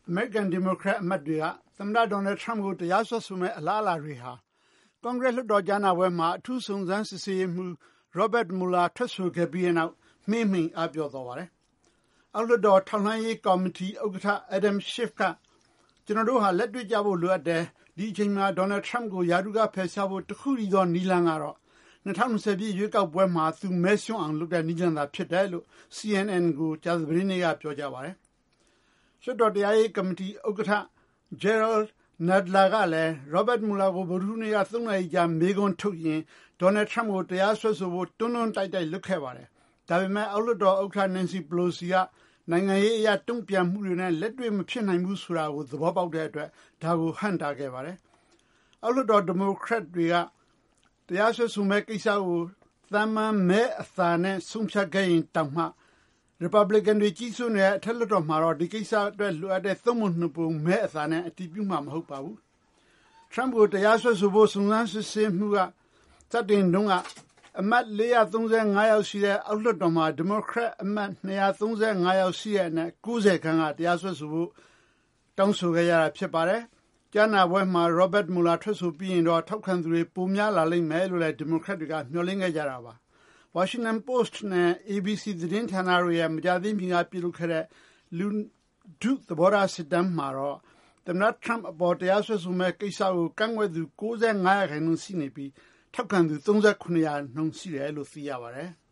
American Democrat အမတ်တွေကသမ္မတ Donald Trump ကိုတရားစွဲဆိုမယ့်အလားအလာတွေဟာကွန်ဂရက်လွှတ်တော်ကြားနာပွဲမှာအထူးစုံစမ်းစစ်ဆေးရေးမှူး Robert Mueller ထွက်ဆိုခဲ့ပြီးတဲ့နောက်မှေးမှိန်အားပျော့သွားပါတယ်။အောက်လွှတ်တော်ထောက်လှမ်းရေးကော်မတီဥက္ကဋ္ဌ Adam Schiff ကကျွန်တော်တို့ဟာလက်တွေ့ကြဖို့လိုအပ်တယ်။ဒီအချိန်မှာ Donald Trump ကိုယာတုကဖယ်ရှားဖို့တခုတည်းသောနည်းလမ်းကတော့2020 ပြည့်ရွေးကောက်ပွဲမှာသူမဲဆွန့်အောင်လုပ်တဲ့နည်းလမ်းသာဖြစ်တယ်လို့ CNN ကိုကြာသပတေးနေ့ကပြောကြပါတယ်။လွှတ်တော်တရားရေးကော်မတီဥက္ကဋ္ဌ Jerrold Nadler ကလည်း Robert Mueller ကိုဗုဒ္ဓဟူးနေ့က3 နာရီကြာမေးခွန်းထုတ်ရင် Donald Trump ကိုတရားစွဲဆိုဖို့တွန်းတိုက်လုပ်ခဲ့ပါတယ်။ဒါပေမဲ့အောက်လွှတ်တော်ဥက္ကဋ္ဌ Nancy Pelosi ကနိုင်ငံရေးအရတုံ့ပြန်မှုတွေနဲ့လက်တွေ့မဖြစ်နိုင်ဘူးဆိုတာကိုသဘောပေါက်တဲ့အတွက်ဒါကိုဟန့်တားခဲ့ပါတယ်။အောက်လွှတ်တော်ဒီမိုကရက်တွေကတရားစွဲဆိုမဲ့ကိစ္စကိုသာမန်မဲအသာနဲ့ဆုံးဖြတ်ခဲ့ရင်တောင်မှ Republican တွေကြီးစိုးနေတဲ့အထက်လွှတ်တော်မှာတော့ဒီကိစ္စအတွက်လိုအပ်တဲ့3 ပုံ 2 ပုံမဲအသာနဲ့အတည်ပြုမှာမဟုတ်ပါဘူး။ Trump ကိုတရားစွဲဆိုဖို့စုံစမ်းစစ်ဆေးမှုကစတင်တုန်းကအမတ်435ယောက်ရှိတဲ့အောက်လွှတ်တော်မှာဒီမိုကရက်အမတ်235ယောက်ရှိတဲ့အနက်90ခန်းကတရားစွဲဆိုဖို့တောင်းဆိုခဲ့ရတာဖြစ်ပါတယ်။ကြားနာပွဲမှာ Robert Mueller ထွက်ဆိုပြီးရင်တော့ထောက်ခံသူတွေပိုများလာလိမ့်မယ်လို့လည်းဒီမိုကရက်တွေကမျှော်လင့်ခဲ့ကြတာပါ။ Washington Post နဲ့ ABC သတင်းဌာနတို့ရဲ့မကြာသေးမီကပြုလုပ်ခဲ့တဲ့လူထုသဘောထားစစ်တမ်းမှာတော့သမ္မတ Trump အပေါ်တရားစွဲဆိုမဲ့ကိစ္စကိုကန့်ကွက်သူ95%ရှိနေပြီးထောက်ခံသူ39%ရှိတယ်လို့သိရပါတယ်။